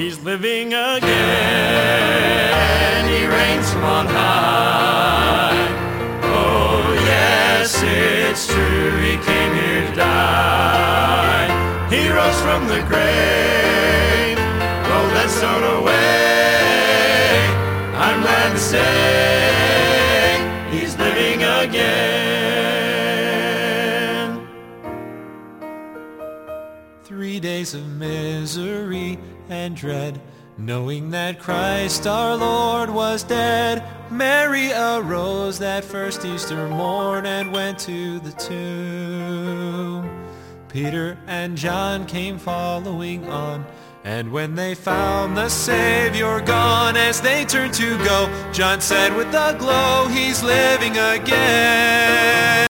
he's living again. He reigns from on high. Oh yes, it's true, he came here to die. He rose from the grave, rolled that stone away. I'm glad to say he's living again. 3 days of misery and dread, knowing that Christ our Lord was dead. Mary arose that first Easter morn and went to the tomb. Peter and John came following on, and when they found the Savior gone, as they turned to go, John said with a glow, he's living again.